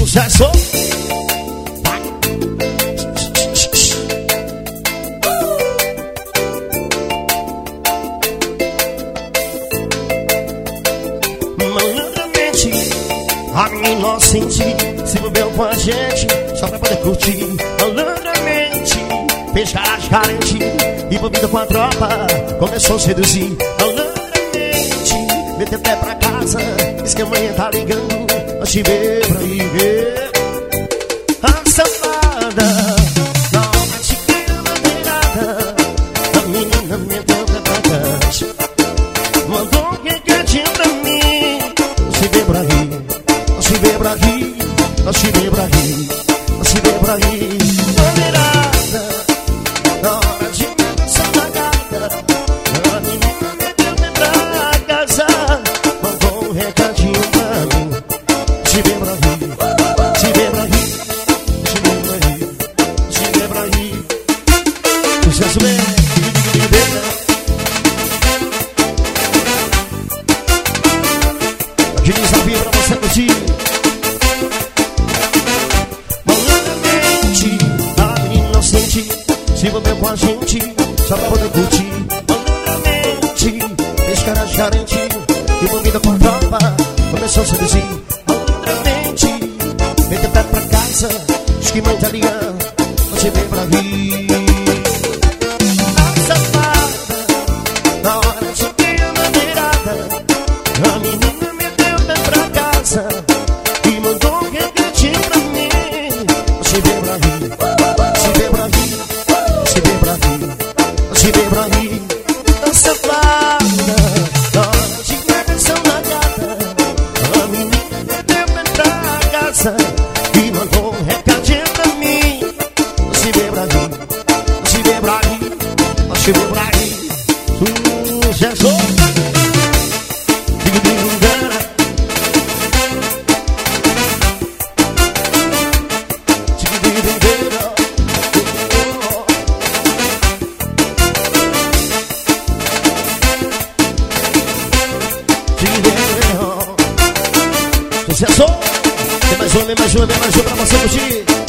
Sucesso! Malandramente, a minha inocente se envolveu com a gente só pra poder curtir. Malandramente, fez cara de carente, envolvida com a tropa, começou a seduzir. Malandramente, meteu pé pra casa, diz que amanhã tá ligando, nós te vê pra ir ver. A safada, na hora de ter a bandeirada, a menina meteu pé pra casa, mandou um recadinho pra mim. Nós te vê pra rir, nós te vê pra rir, nós te vê pra rir, nós te vê pra rir. Bandeirada, na hora de dançar na gata, a menina meteu pé pra casa, mandou um recadinho pra mim. Se vê pra rir, se vê pra rir, se vê pra rir, se vê pra rir. Sucesso bem, aqui no desafio pra você curtir. Malandramente, a menina inocente se envolveu com a gente só pra poder curtir. Malandramente, esse cara de carente, envolvida com a tropa, começou a seduzir. Meteu pé pra casa, diz que mãe tá ligando, você vem pra rir. A safada, na hora de ter a bandeirada, a menina meteu pé pra casa e mandou um recadinho pra mim. Você vem pra rir, você vem pra rir, você vem pra rir, você vem pra rir. A safada, na hora de canção na gata, a menina meteu pé pra casa e mandou um recadinho pra mim. Se vê pra rir, se vê pra rir, se vê pra rir. Sucesso! Sucesso! Vem mais um pra você curtir.